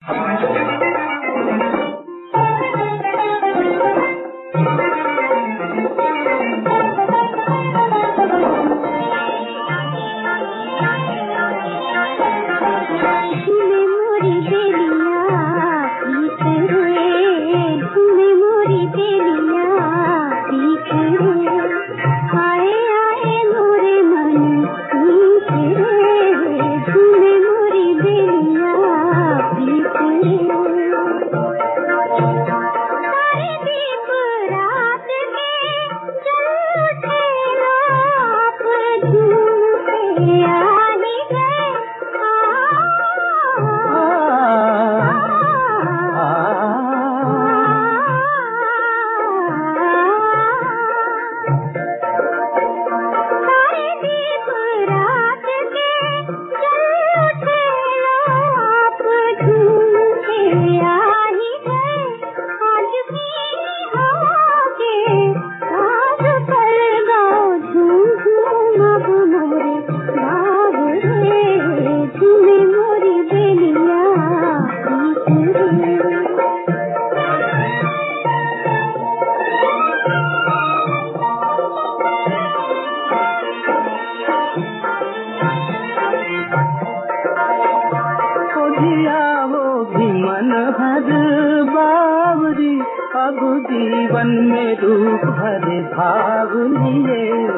जीवन में रूप भरे भाव लिए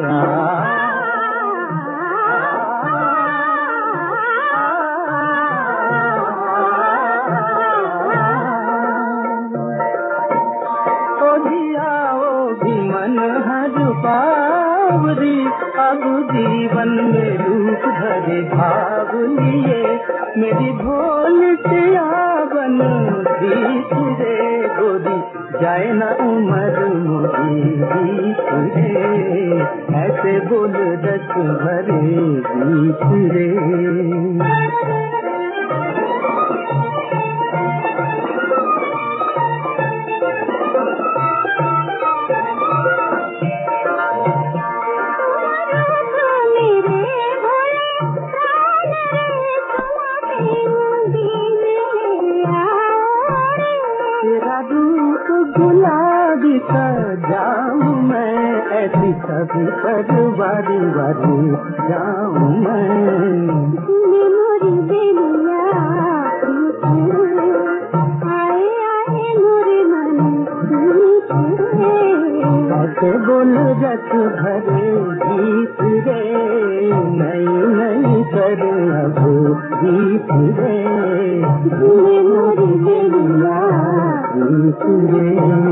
मन हर पावरी अब जीवन में रूप धरे भाव लिए मेरी भोल से आवन बीत रे गोरी जाए न उम्र मोरी बीत रे ऐसे बोल रस भरे बीत रे गुलाबी सजाऊं मैं ऐसी सभी पर बारी बारी जाऊं मैं मोरी बेलिया आए आए मोरे मन ऐसे बोल रस भरे गीत रे नई नई कर अब गीत रे मोरी बेलिया गीत रे